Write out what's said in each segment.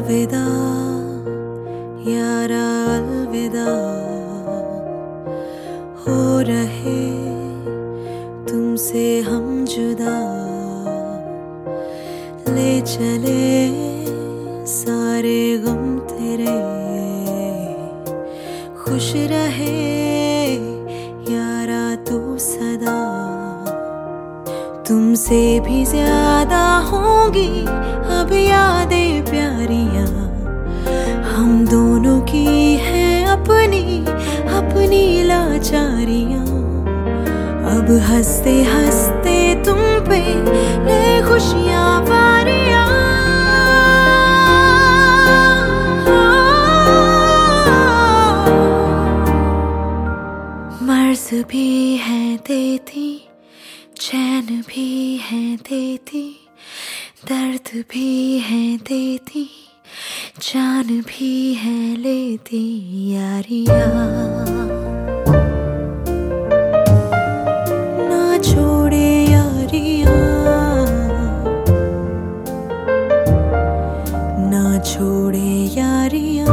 अलविदा यारा अलविदा, हो रहे तुमसे हम जुदा, ले चले सारे गम तेरे, खुश रहे यारा तू सदा। तुमसे भी ज्यादा होंगी अब यादें प्यारियां, हम दोनों की है अपनी अपनी लाचारियां। अब हंसते हंसते तुम पे ले खुशियां वारियां। मर्ज भी है देती, चैन भी है देती, दर्द भी है देती, जान भी है लेती यारियां। ना छोड़े यारियां, ना छोड़े यारियां,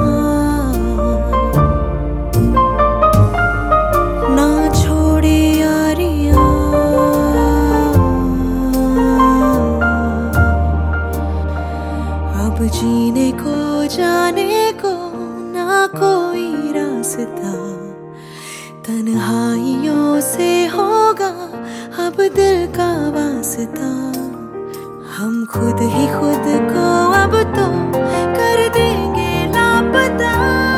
ना छोड़े यारियां। अब जीने को जाने को ना कोई रास्ता, तन्हाइयों से होगा अब दिल का वास्ता। हम खुद ही खुद को अब तो कर देंगे लापता।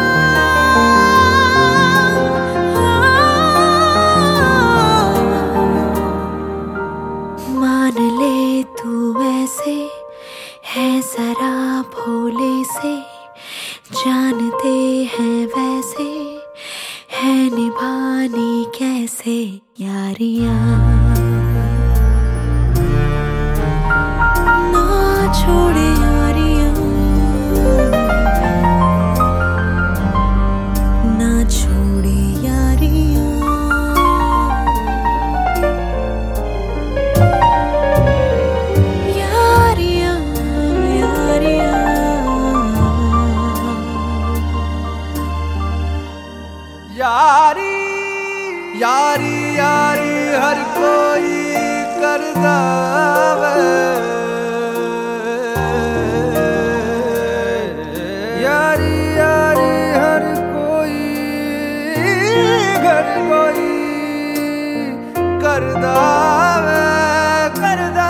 मान ले तू ऐसे है जरा भोले से, जानते हैं वैसे है निभानी कैसे यारियां। ना छोड़े यारियां, ना छोड़े यारियां। यारी यारी यारी हर कोई करदा वे, यारी यारी हर कोई करदा वे, करदा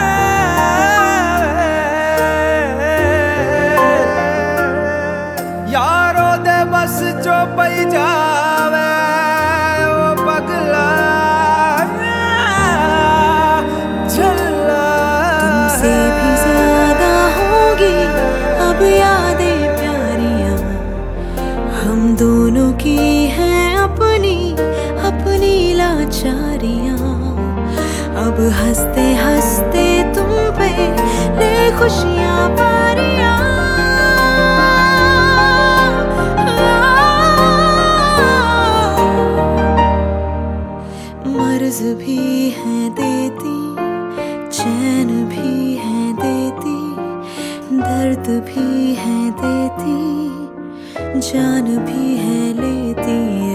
वे। यारो दे बस जो पई जा यादें प्यारियां, हम दोनों की हैं अपनी अपनी लाचारियां। अब हंसते हंसते तुम पे ले खुशियां वारियां। मर्ज भी है देती, चैन भी है देती, दर्द भी है देती, जान भी है लेती